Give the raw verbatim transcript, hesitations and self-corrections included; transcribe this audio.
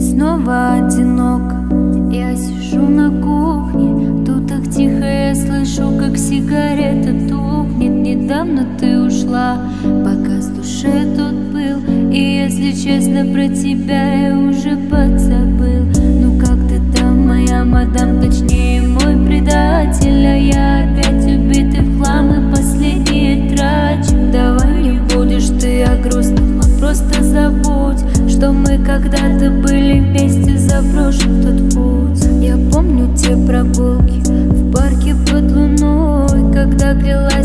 Снова одиноко, я сижу на кухне. Тут так тихо, я слышу, как сигарета тухнет. Недавно ты ушла, пока с души тут был. И если честно, про тебя я уже подзабыл. Ну как ты там, моя мадам, точнее мой предатель. А я опять убитый в хлам и последние трачу. Давай не будешь ты о грустном, а просто забудь, что мы когда-то были вместе, заброшен тот путь. Я помню те прогулки в парке под луной, когда клялась